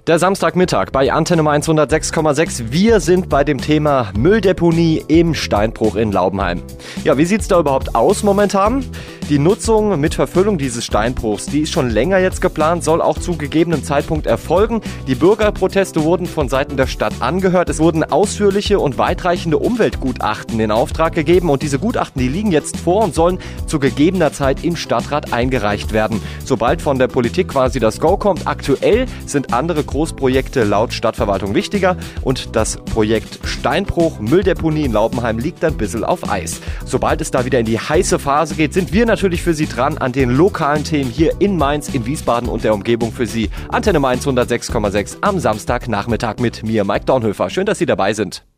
Der Samstagmittag bei Antenne Mainz 106,6. Wir sind bei dem Thema Mülldeponie im Steinbruch in Laubenheim. Ja, wie sieht's da überhaupt aus momentan? Die Nutzung mit Verfüllung dieses Steinbruchs, die ist schon länger jetzt geplant, soll auch zu gegebenem Zeitpunkt erfolgen. Die Bürgerproteste wurden von Seiten der Stadt angehört. Es wurden ausführliche und weitreichende Umweltgutachten in Auftrag gegeben und diese Gutachten, die liegen jetzt vor und sollen zu gegebener Zeit im Stadtrat eingereicht werden. Sobald von der Politik quasi das Go kommt, aktuell sind andere Großprojekte laut Stadtverwaltung wichtiger und das Projekt Steinbruch Mülldeponie in Laubenheim liegt ein bisschen auf Eis. Sobald es da wieder in die heiße Phase geht, sind wir natürlich für Sie dran an den lokalen Themen hier in Mainz, in Wiesbaden und der Umgebung für Sie. Antenne Mainz 106,6 am Samstagnachmittag mit mir, Mike Dornhöfer. Schön, dass Sie dabei sind.